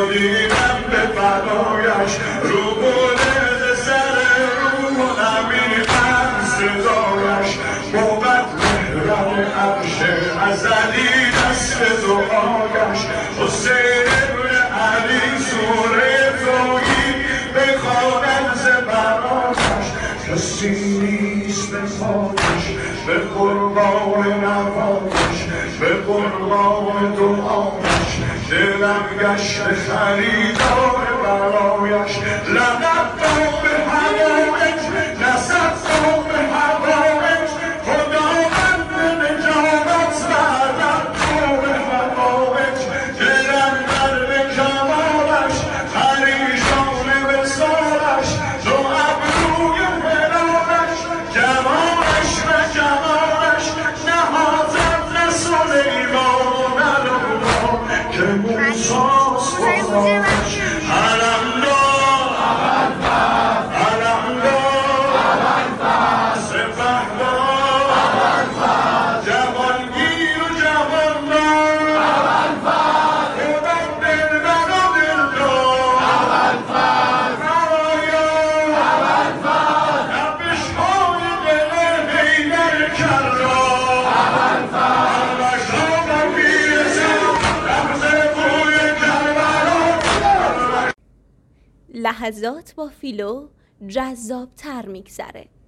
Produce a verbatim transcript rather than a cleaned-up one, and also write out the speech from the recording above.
دیدم به فدایش رو بوده سر رو همین هم صدایش بود مهران عرش ازلی دست دعایش حسین ابن علی سوره تویی بخوانم ز برایش کسی نیست به پایش به قربان نوایش به قربان دعایش دلم گشت خریدار برایش لقب داد به هوایش نسب داد به هوایش خداوند نجات بردم تو به هوایش دلم در به کمالش پریشان وصالش دو ابروی هلالش جمالش و جمالش نهادم ز سلیمان علی‌الله که موساست خدایش علم‌دار علم‌دار سپهدار جوانگیر و جوانمرد خدا دلبر و دلدار نمایان لبش‌های دل حیدر کرار الرشاد پیرزن رمز بوی کربلا. لحظات با فیلو جذاب‌تر می‌گذره.